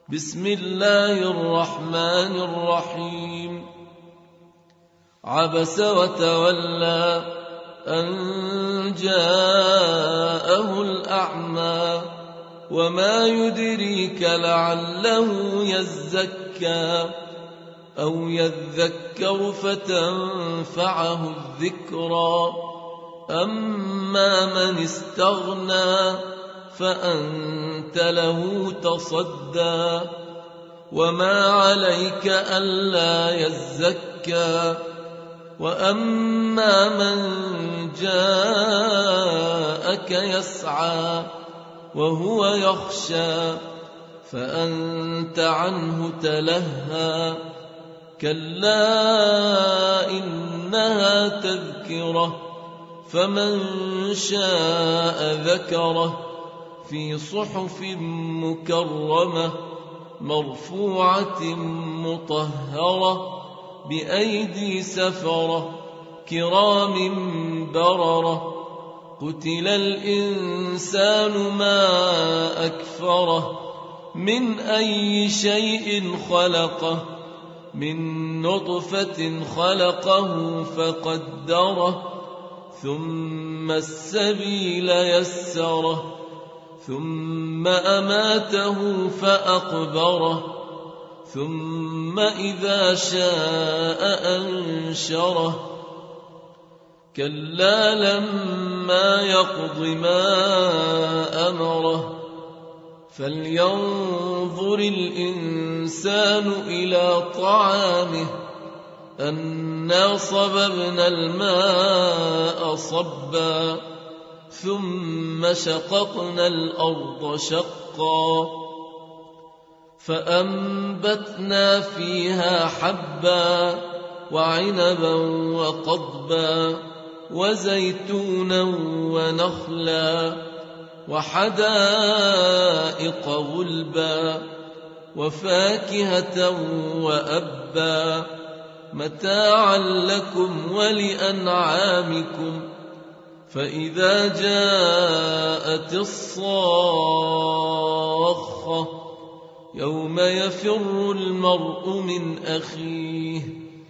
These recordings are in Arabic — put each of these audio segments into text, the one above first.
بسم الله الرحمن الرحيم. عبس وتولى أن جاءه الأعمى وما يدريك لعله يزكى أو يذكر فتنفعه الذكرى. أما من استغنى فأنت له تصدى وما عليك ألا يزكى. وأما من جاءك يسعى وهو يخشى فأنت عنه تلهى. كلا إنها تذكرة فمن شاء ذكره في صحف مكرمة مرفوعة مطهرة بأيدي سفرة كرام بررة. قتل الإنسان ما أكفره من أي شيء خلقه من نطفة خلقه فقدره ثم السبيل يسره ثم أماته فأقبره ثم إذا شاء أنشره. كلا لما يقض ما أمره فلينظر الإنسان إلى طعامه أنا صببنا الماء صبا ثم شققنا الأرض شقا فأنبتنا فيها حبا وعنبا وقضبا وزيتونا ونخلا وحدائق غلبا وفاكهة وأبا متاعا لكم ولأنعامكم. فإذا جاءت الصاخة يوم يفر المرء من أخيه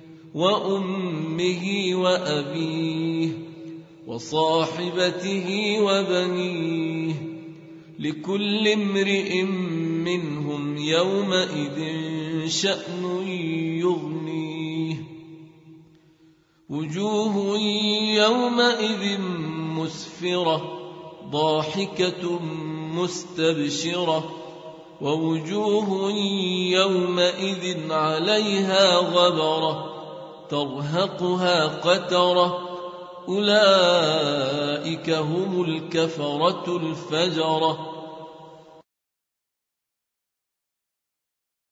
وأمه وأبيه وصاحبته وبنيه لكل امرئ منهم يومئذ شأن يغنيه. وجوه يومئذ مسفرة ضاحكة مستبشرة ووجوه يومئذ عليها غبرة ترهقها قترة أولئك هم الكفرة الفجرة.